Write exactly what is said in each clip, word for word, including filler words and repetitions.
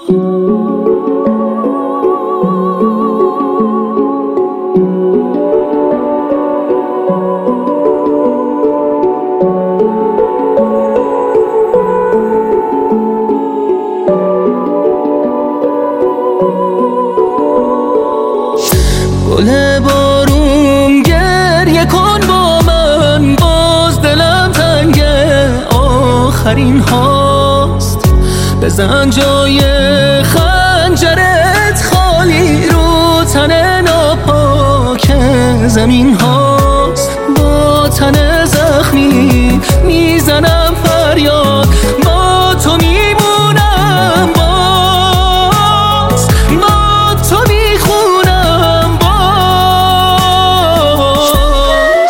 گل بارون گریه کن با من، باز دلم تنگه آخرین هاست. بزن جای خنجرت خالی رو تن ناپاک زمین هاست. با تن زخمی میزنم فریاد، با تو میمونم، باز با تو میخونم باز.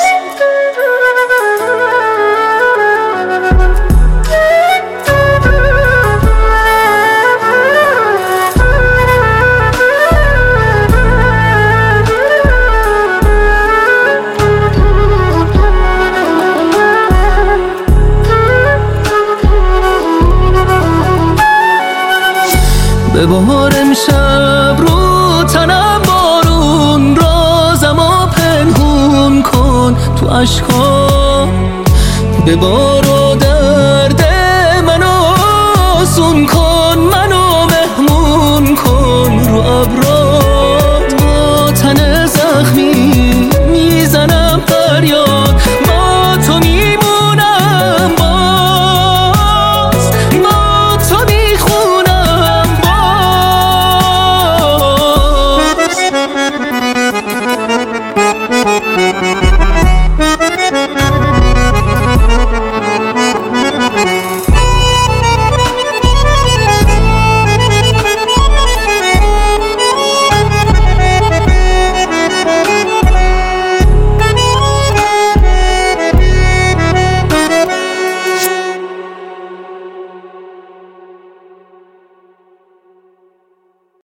به بهار امشب رو تنم بارون، رازمو پنهون کن تو اشکام. به بار و